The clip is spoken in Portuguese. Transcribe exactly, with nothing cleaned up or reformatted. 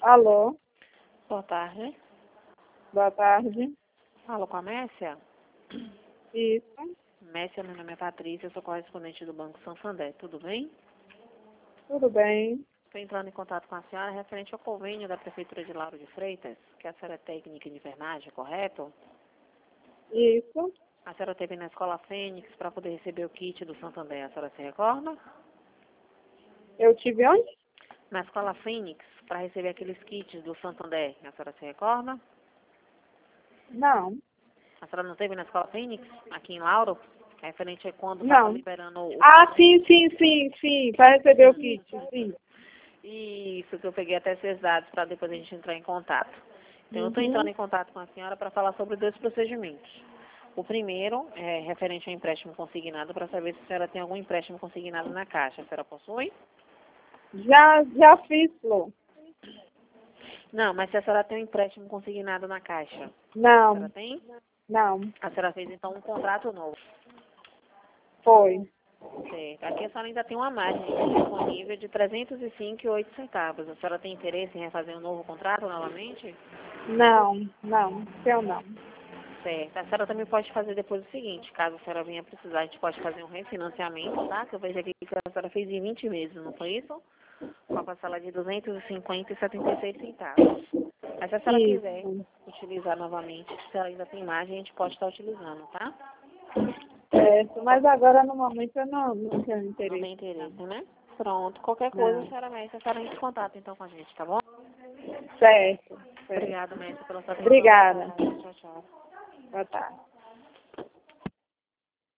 Alô, Boa tarde. boa tarde. Falo com a Mércia? Isso, Mércia, meu nome é Patrícia, eu sou correspondente do Banco Santander, tudo bem? tudo bem? Estou entrando em contato com a senhora referente ao convênio da Prefeitura de Lauro de Freitas, que a senhora é técnica em enfermagem, correto? Isso, A senhora esteve na Escola Fênix para poder receber o kit do Santander, a senhora se recorda? eu tive onde? Na Escola Fênix, para receber aqueles kits do Santander, a senhora se recorda? Não, A senhora não esteve na Escola Fênix, aqui em Lauro? Referente a quando estava não. liberando o Ah, convênio? sim, sim, sim, sim, para receber o kit, sim. Isso, que eu peguei até esses dados para depois a gente entrar em contato. Então, eu estou entrando Uhum. em contato com a senhora para falar sobre dois procedimentos. O primeiro é referente ao empréstimo consignado, para saber se a senhora tem algum empréstimo consignado na Caixa. A senhora possui? Já, já fiz, Flor. Não, mas se a senhora tem um empréstimo consignado na Caixa, a senhora Não, tem? não, A senhora fez, então, um contrato novo. foi. Certo. Aqui a senhora ainda tem uma margem disponível de trezentos e cinco vírgula oito centavos. A senhora tem interesse em refazer um novo contrato novamente? Não, não, eu não. Certo. A senhora também pode fazer depois o seguinte, caso a senhora venha precisar, a gente pode fazer um refinanciamento, tá? Que eu vejo aqui que a senhora fez em vinte meses, não foi isso? Com a parcela de duzentos e cinquenta vírgula setenta e seis centavos. Mas se a senhora quiser Isso, utilizar novamente, se ela ainda tem margem, a gente pode estar utilizando, tá? certo. Mas agora, no momento, eu não, não tenho Não tem interesse, não. interesse, né? Pronto. Qualquer coisa, a Não. senhora Mestre, a senhora entra em contato então com a gente, tá bom? Certo, certo. Obrigada, Mestre, pela sua atenção. Boa Obrigada. tarde. Tchau, tchau. Boa tarde.